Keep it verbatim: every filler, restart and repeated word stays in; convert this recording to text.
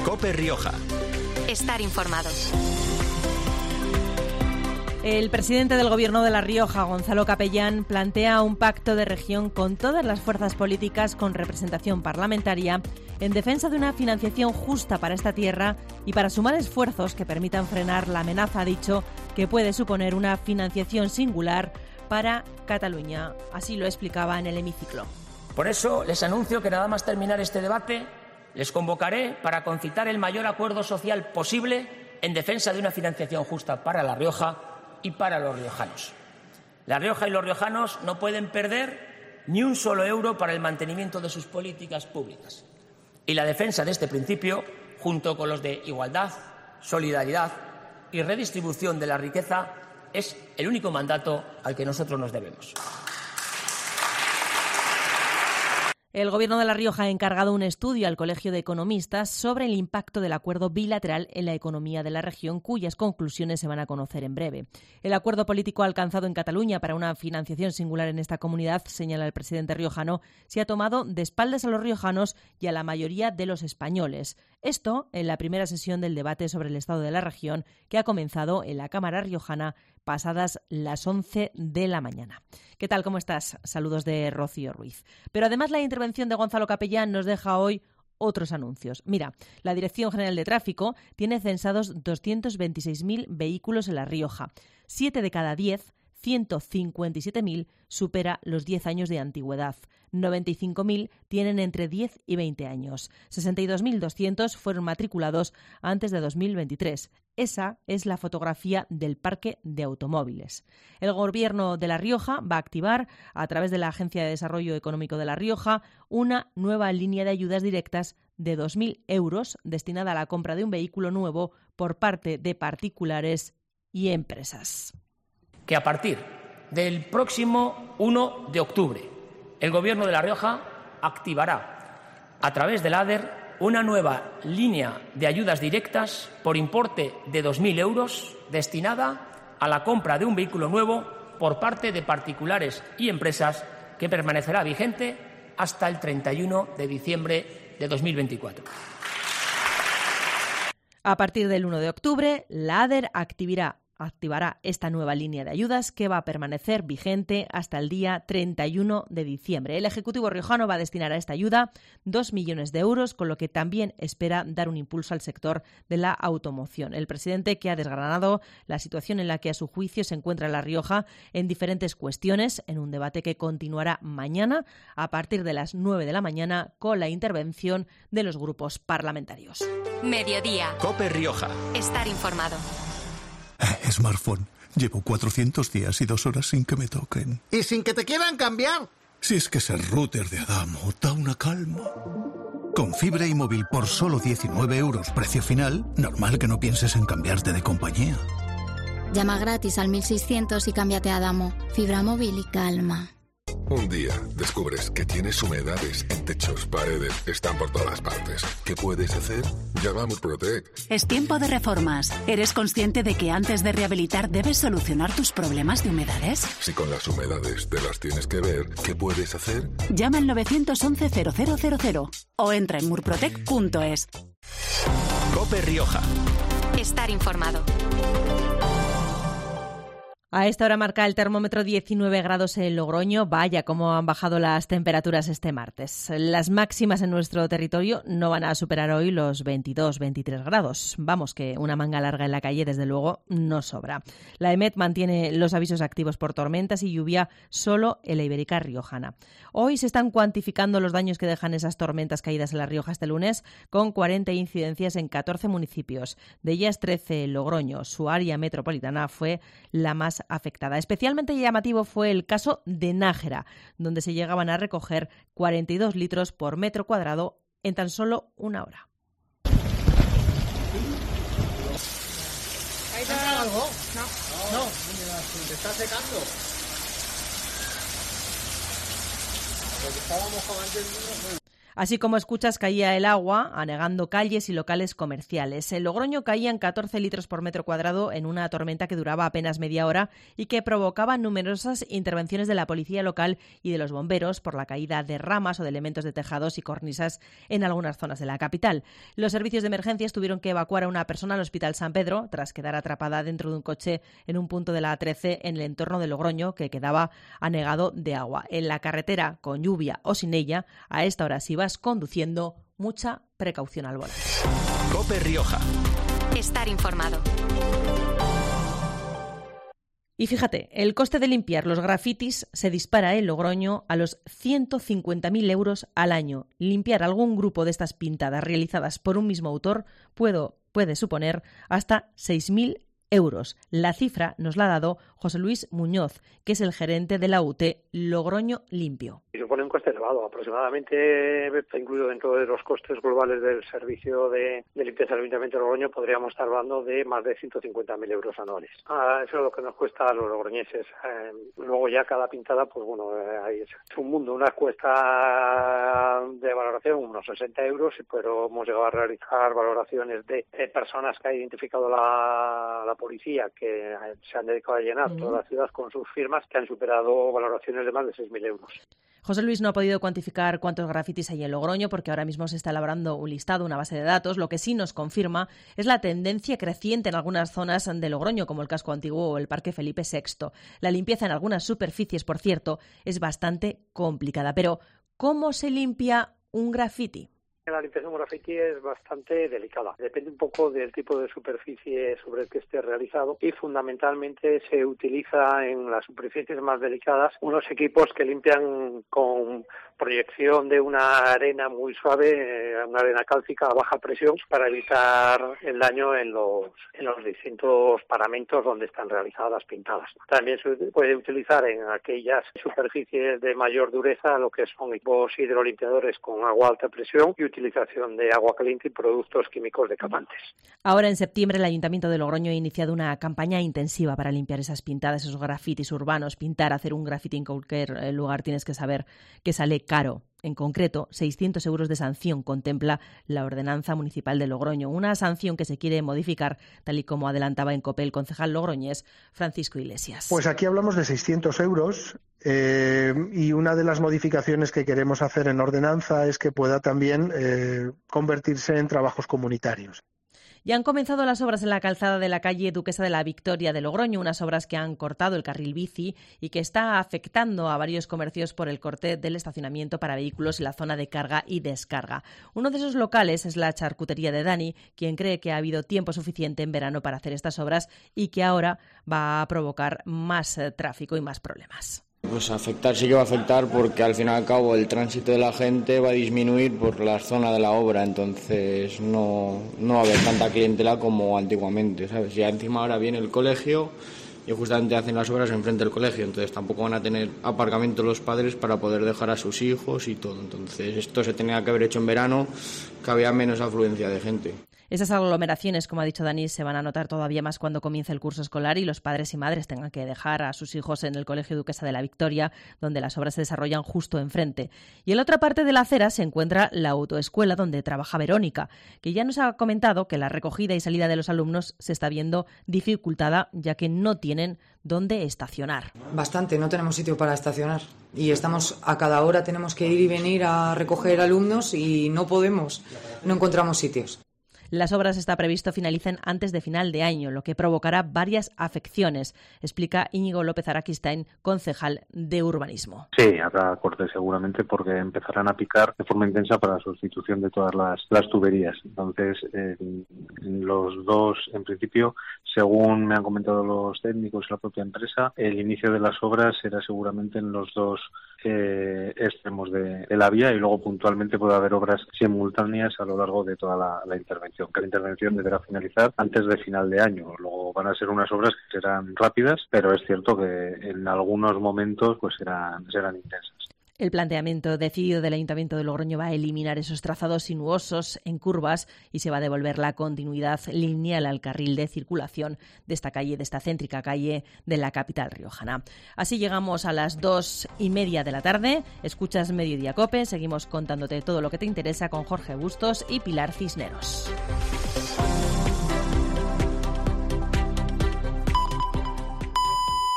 COPE Rioja. Estar informado. El presidente del Gobierno de La Rioja, Gonzalo Capellán, plantea un pacto de región con todas las fuerzas políticas con representación parlamentaria en defensa de una financiación justa para esta tierra y para sumar esfuerzos que permitan frenar la amenaza, ha dicho, que puede suponer una financiación singular para Cataluña. Así lo explicaba en el hemiciclo. Por eso les anuncio que nada más terminar este debate, les convocaré para concitar el mayor acuerdo social posible en defensa de una financiación justa para La Rioja y para los riojanos. La Rioja y los riojanos no pueden perder ni un solo euro para el mantenimiento de sus políticas públicas. Y la defensa de este principio, junto con los de igualdad, solidaridad y redistribución de la riqueza, es el único mandato al que nosotros nos debemos. El Gobierno de La Rioja ha encargado un estudio al Colegio de Economistas sobre el impacto del acuerdo bilateral en la economía de la región, cuyas conclusiones se van a conocer en breve. El acuerdo político alcanzado en Cataluña para una financiación singular en esta comunidad, señala el presidente riojano, se ha tomado de espaldas a los riojanos y a la mayoría de los españoles. Esto en la primera sesión del debate sobre el estado de la región, que ha comenzado en la Cámara riojana pasadas las once de la mañana. ¿Qué tal? ¿Cómo estás? Saludos de Rocío Ruiz. Pero además la intervención de Gonzalo Capellán nos deja hoy otros anuncios. Mira, la Dirección General de Tráfico tiene censados doscientos veintiséis mil vehículos en La Rioja. Siete de cada diez, ciento cincuenta y siete mil, supera los diez años de antigüedad. noventa y cinco mil tienen entre diez y veinte años. sesenta y dos mil doscientos fueron matriculados antes de dos mil veintitrés. Esa es la fotografía del parque de automóviles. El Gobierno de La Rioja va a activar, a través de la Agencia de Desarrollo Económico de La Rioja, una nueva línea de ayudas directas de dos mil euros destinada a la compra de un vehículo nuevo por parte de particulares y empresas. Que a partir del próximo uno de octubre, el Gobierno de La Rioja activará a través del A D E R una nueva línea de ayudas directas por importe de dos mil euros destinada a la compra de un vehículo nuevo por parte de particulares y empresas, que permanecerá vigente hasta el treinta y uno de diciembre de dos mil veinticuatro. A partir del uno de octubre, la A D E R activará activará esta nueva línea de ayudas, que va a permanecer vigente hasta el día treinta y uno de diciembre. El Ejecutivo riojano va a destinar a esta ayuda dos millones de euros, con lo que también espera dar un impulso al sector de la automoción. El presidente, que ha desgranado la situación en la que a su juicio se encuentra La Rioja en diferentes cuestiones, en un debate que continuará mañana a partir de las nueve de la mañana con la intervención de los grupos parlamentarios. Mediodía. COPE Rioja. Estar informado. Smartphone. Llevo cuatrocientos días y dos horas sin que me toquen. ¿Y sin que te quieran cambiar? Si es que ser router de Adamo da una calma. Con fibra y móvil por solo diecinueve euros precio final, normal que no pienses en cambiarte de compañía. Llama gratis al mil seiscientos y cámbiate a Adamo. Fibra móvil y calma. Un día descubres que tienes humedades en techos, paredes, están por todas partes. ¿Qué puedes hacer? Llama a Murprotec. Es tiempo de reformas. ¿Eres consciente de que antes de rehabilitar debes solucionar tus problemas de humedades? Si con las humedades te las tienes que ver, ¿qué puedes hacer? Llama al nueve uno uno cero cero cero cero o entra en murprotec punto es. COPE Rioja. Estar informado. A esta hora marca el termómetro diecinueve grados en Logroño. Vaya cómo han bajado las temperaturas este martes. Las máximas en nuestro territorio no van a superar hoy los veintidós veintitrés grados. Vamos, que una manga larga en la calle desde luego no sobra. La EMET mantiene los avisos activos por tormentas y lluvia solo en la Ibérica riojana. Hoy se están cuantificando los daños que dejan esas tormentas caídas en La Rioja este lunes, con cuarenta incidencias en catorce municipios. De ellas trece en Logroño. Su área metropolitana fue la más afectada. Especialmente llamativo fue el caso de Nájera, donde se llegaban a recoger cuarenta y dos litros por metro cuadrado en tan solo una hora. ¿Hay algo? No. No. ¿Te está secando? Porque estábamos con antes. Así como escuchas, caía el agua, anegando calles y locales comerciales. En Logroño caían catorce litros por metro cuadrado en una tormenta que duraba apenas media hora y que provocaba numerosas intervenciones de la policía local y de los bomberos por la caída de ramas o de elementos de tejados y cornisas en algunas zonas de la capital. Los servicios de emergencias tuvieron que evacuar a una persona al Hospital San Pedro tras quedar atrapada dentro de un coche en un punto de la A trece en el entorno de Logroño que quedaba anegado de agua. En la carretera, con lluvia o sin ella, a esta hora si vas conduciendo, mucha precaución al volante. COPE Rioja. Estar informado. Y fíjate, el coste de limpiar los grafitis se dispara en Logroño a los ciento cincuenta mil euros al año. Limpiar algún grupo de estas pintadas realizadas por un mismo autor puedo, puede suponer hasta seis mil euros. La cifra nos la ha dado José Luis Muñoz, que es el gerente de la U T Logroño Limpio. Y supone un coste elevado, aproximadamente está incluido dentro de los costes globales del servicio de, de limpieza del Ayuntamiento de Logroño, podríamos estar hablando de más de ciento cincuenta mil euros anuales. Ah, eso es lo que nos cuesta a los logroñeses. Eh, luego ya cada pintada, pues bueno, eh, es un mundo. Una cuesta de valoración unos sesenta euros, pero hemos llegado a realizar valoraciones de eh, personas que ha identificado la, la policía, que se han dedicado a llenar toda la ciudad con sus firmas, que han superado valoraciones de más de seis mil euros. José Luis no ha podido cuantificar cuántos grafitis hay en Logroño porque ahora mismo se está elaborando un listado, una base de datos. Lo que sí nos confirma es la tendencia creciente en algunas zonas de Logroño, como el casco antiguo o el Parque Felipe sexto. La limpieza en algunas superficies, por cierto, es bastante complicada. Pero, ¿cómo se limpia un grafiti? La limpieza de un grafiti es bastante delicada. Depende un poco del tipo de superficie sobre el que esté realizado y fundamentalmente se utiliza en las superficies más delicadas unos equipos que limpian con proyección de una arena muy suave, una arena cálcica a baja presión para evitar el daño en los, en los distintos paramentos donde están realizadas las pintadas. También se puede utilizar en aquellas superficies de mayor dureza lo que son equipos hidrolimpiadores con agua a alta presión y utilización de agua caliente y productos químicos decapantes. Ahora en septiembre el Ayuntamiento de Logroño ha iniciado una campaña intensiva para limpiar esas pintadas, esos grafitis urbanos. Pintar, hacer un grafiti en cualquier lugar tienes que saber que sale caro. En concreto, seiscientos euros de sanción contempla la Ordenanza Municipal de Logroño, una sanción que se quiere modificar, tal y como adelantaba en COPE el concejal logroñés Francisco Iglesias. Pues aquí hablamos de seiscientos euros eh, y una de las modificaciones que queremos hacer en ordenanza es que pueda también eh, convertirse en trabajos comunitarios. Ya han comenzado las obras en la calzada de la calle Duquesa de la Victoria de Logroño, unas obras que han cortado el carril bici y que está afectando a varios comercios por el corte del estacionamiento para vehículos y la zona de carga y descarga. Uno de esos locales es la charcutería de Dani, quien cree que ha habido tiempo suficiente en verano para hacer estas obras y que ahora va a provocar más eh, tráfico y más problemas. Pues afectar sí que va a afectar porque al fin y al cabo el tránsito de la gente va a disminuir por la zona de la obra, entonces no, no va a haber tanta clientela como antiguamente, ¿sabes? Ya encima ahora viene el colegio y justamente hacen las obras enfrente del colegio, entonces tampoco van a tener aparcamiento los padres para poder dejar a sus hijos y todo, entonces esto se tenía que haber hecho en verano, que había menos afluencia de gente. Esas aglomeraciones, como ha dicho Dani, se van a notar todavía más cuando comience el curso escolar y los padres y madres tengan que dejar a sus hijos en el Colegio Duquesa de la Victoria, donde las obras se desarrollan justo enfrente. Y en la otra parte de la acera se encuentra la autoescuela donde trabaja Verónica, que ya nos ha comentado que la recogida y salida de los alumnos se está viendo dificultada, ya que no tienen dónde estacionar. Bastante, no tenemos sitio para estacionar. Y estamos a cada hora, tenemos que ir y venir a recoger alumnos y no podemos, no encontramos sitios. Las obras está previsto finalicen antes de final de año, lo que provocará varias afecciones, explica Íñigo López Araquistain, concejal de Urbanismo. Sí, habrá cortes seguramente porque empezarán a picar de forma intensa para la sustitución de todas las, las tuberías. Entonces, eh, los dos, en principio, según me han comentado los técnicos y la propia empresa, el inicio de las obras será seguramente en los dos eh, extremos de, de la vía y luego puntualmente puede haber obras simultáneas a lo largo de toda la, la intervención. Que la intervención deberá finalizar antes de final de año. Luego van a ser unas obras que serán rápidas, pero es cierto que en algunos momentos pues serán, serán intensas. El planteamiento decidido del Ayuntamiento de Logroño va a eliminar esos trazados sinuosos en curvas y se va a devolver la continuidad lineal al carril de circulación de esta calle, de esta céntrica calle de la capital riojana. Así llegamos a las dos y media de la tarde. Escuchas Mediodía Cope. Seguimos contándote todo lo que te interesa con Jorge Bustos y Pilar Cisneros.